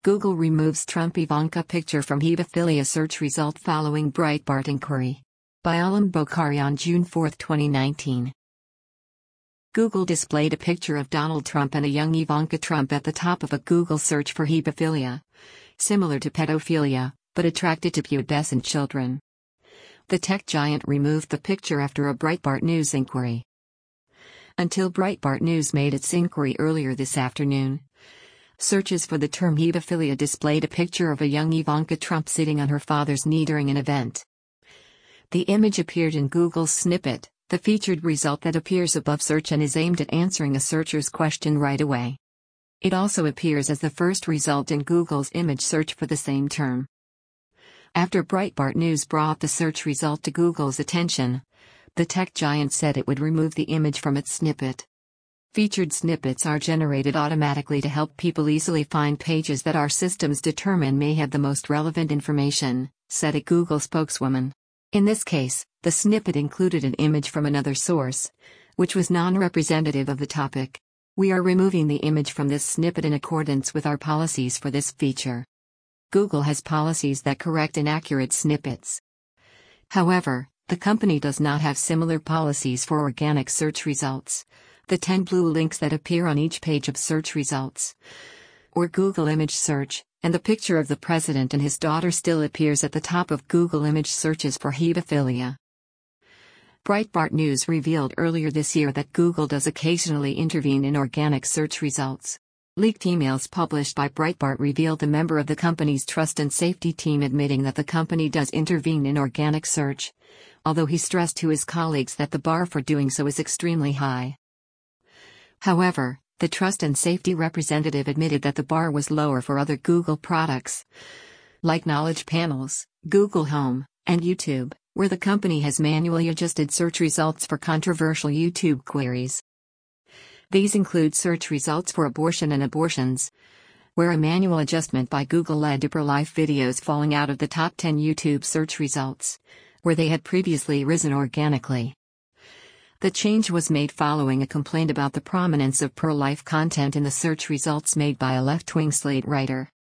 Google removes Trump-Ivanka picture from hebephilia search result following Breitbart inquiry. By Alam Bokhari on June 4, 2019. Google displayed a picture of Donald Trump and a young Ivanka Trump at the top of a Google search for hebephilia, similar to pedophilia, but attracted to pubescent children. The tech giant removed the picture after a Breitbart News inquiry. Until Breitbart News made its inquiry earlier this afternoon, searches for the term hebephilia displayed a picture of a young Ivanka Trump sitting on her father's knee during an event. The image appeared in Google's Snippet, the featured result that appears above search and is aimed at answering a searcher's question right away. It also appears as the first result in Google's image search for the same term. After Breitbart News brought the search result to Google's attention, the tech giant said it would remove the image from its snippet. Featured snippets are generated automatically to help people easily find pages that our systems determine may have the most relevant information, said a Google spokeswoman. In this case, the snippet included an image from another source, which was non-representative of the topic. We are removing the image from this snippet in accordance with our policies for this feature. Google has policies that correct inaccurate snippets. However, the company does not have similar policies for organic search results, the 10 blue links that appear on each page of search results, or Google image search, and the picture of the president and his daughter still appears at the top of Google image searches for hebephilia. Breitbart News revealed earlier this year that Google does occasionally intervene in organic search results. Leaked emails published by Breitbart revealed a member of the company's trust and safety team admitting that the company does intervene in organic search, although he stressed to his colleagues that the bar for doing so is extremely high. However, the trust and safety representative admitted that the bar was lower for other Google products, like Knowledge Panels, Google Home, and YouTube, where the company has manually adjusted search results for controversial YouTube queries. These include search results for abortion and abortions, where a manual adjustment by Google led to pro-life videos falling out of the top 10 YouTube search results, where they had previously risen organically. The change was made following a complaint about the prominence of pro-life content in the search results made by a left-wing Slate writer.